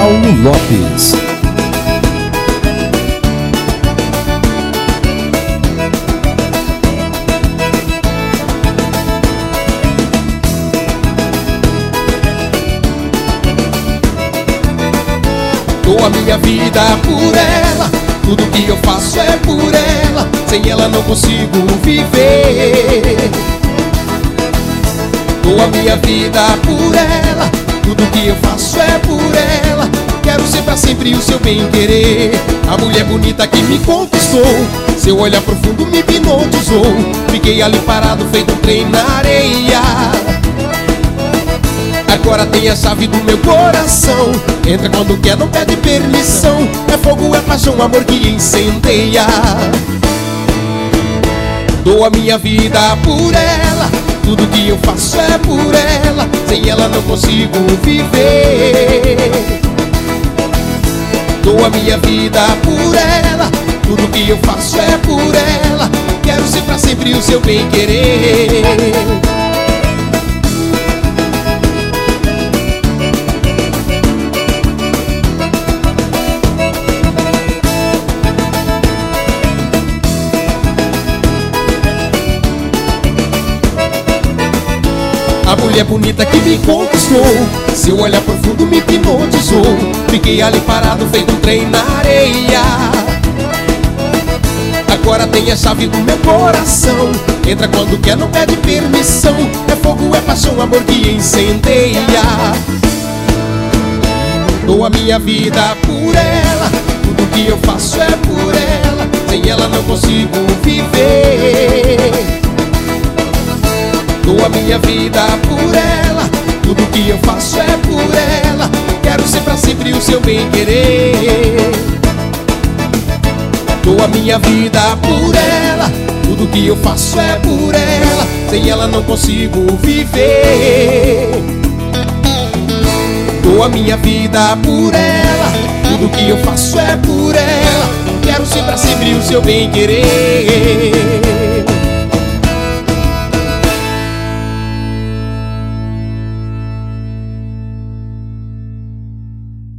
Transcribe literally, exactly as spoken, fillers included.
Paulo Lopes. Dou a minha vida por ela, tudo que eu faço é por ela, sem ela não consigo viver. Dou a minha vida por ela, tudo que eu faço é por ela, quero ser pra sempre o seu bem-querer. A mulher bonita que me conquistou, seu olhar profundo me hipnotizou, fiquei ali parado feito um trem na areia. Agora tem a chave do meu coração, entra quando quer, não pede permissão. É fogo, é paixão, amor que incendeia. Dou a minha vida por ela, tudo que eu faço é por ela, sem ela não consigo viver. Dou a minha vida por ela, tudo que eu faço é por ela, quero ser pra sempre o seu bem-querer. A mulher bonita que me conquistou, seu olhar profundo me hipnotizou, fiquei ali parado feito um trem na areia. Agora tem a chave do meu coração, entra quando quer, não pede permissão. É fogo, é paixão, amor que incendeia. Dou a minha vida por ela, tudo que eu faço é por ela, sem ela não consigo viver. Dou a minha vida por ela, tudo que eu faço é por ela, quero ser pra sempre o seu bem-querer. Dou a minha vida por ela, tudo que eu faço é por ela, sem ela não consigo viver. Dou a minha vida por ela, tudo que eu faço é por ela, quero ser pra sempre o seu bem-querer.